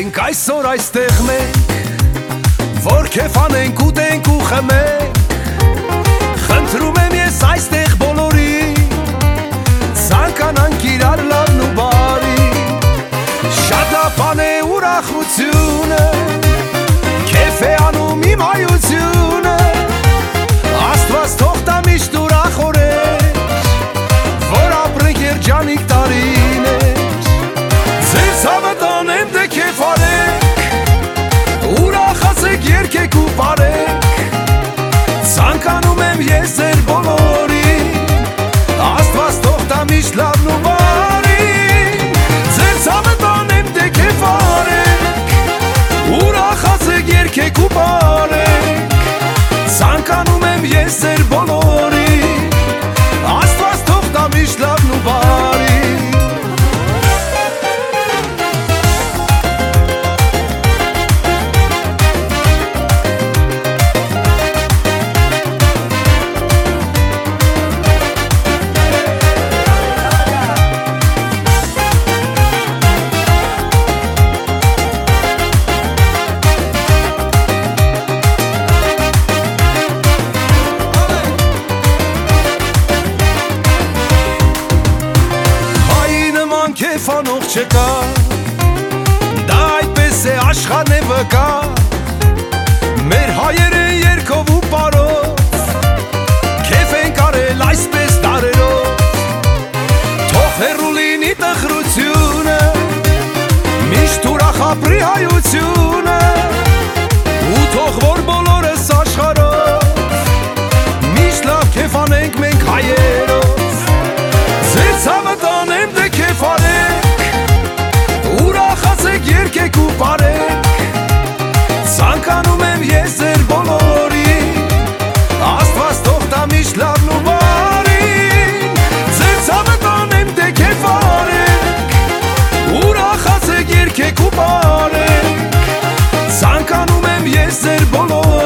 ենք այսօր այստեղ մենք, որ քեֆանենք, ուտենք ու խմենք։ Խնդրում եմ ես այստեղ բոլորին, ցանկանանք իրար լավն ու բարի։ Շատ լավ բան է ուրախությունը, քեֆ է անում իմ հայությունը, Աստված թող տա միշտ ուրախորեն, որ ապրենք երջանիկ տարիներ։ Ձեր ցավը տանեմ դե քեֆ արեք, ուրախացեք երգեք ու պարեք, ցանկանում եմ ես ձեր բոլորին, Աստված թող տա միշտ լավն ու բարին։ Ձեր ցավը տանեմ դե քեֆ արեք, ուրախացեք երգեք ու պարեք, ցանկանում եմ ես ձեր բոլորին, Աստված թող տա միշտ լավն ու բարին։ Քեֆանող չկա, դա այդպես է աշխարհն է վկա, մեր հայերը երգով ու պարով, քեֆ են կարել այսպես տարերով, թող հեռու լինի տխրությունը, միշտ ուրախ ապրի հայությունը, ու թող որ բոլորս աշխարհով, միշտ լավ քեֆ անենք մենք հայերով։ Ձեր ցավը տանեմ դե քեֆ արեք, ուրախացեք երգեք ու պարեք, ցանկանում եմ ես ձեր բոլորին, Աստված թող տա միշտ լավն ու բարին։ Ձեր ցավը տանեմ դե քեֆ արեք, ուրախացեք երգեք ու պարեք, ցանկանում եմ ես ձեր բոլորին,